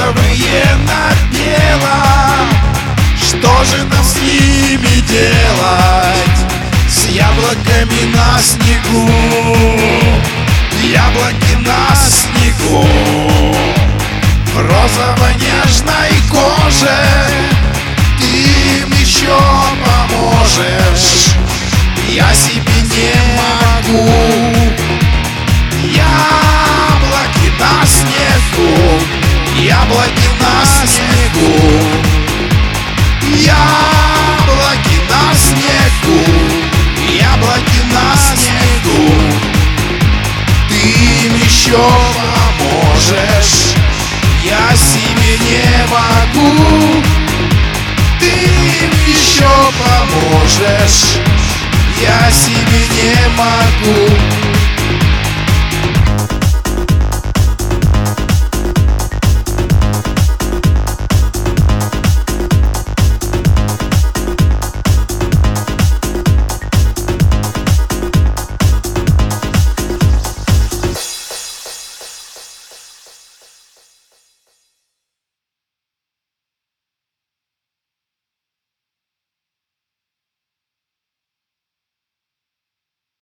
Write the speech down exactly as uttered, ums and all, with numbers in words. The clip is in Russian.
розовые на белом. Что же нам с ними делать? С яблоками на снегу, яблоки на снегу. В розово-нежной коже ты им еще поможешь. Я себе не могу. Яблоки на снегу, яблоки на снегу, яблоки на снегу, яблоки на снегу. Ты им еще поможешь. Я себе не могу. Ты им еще поможешь. Я себе не могу.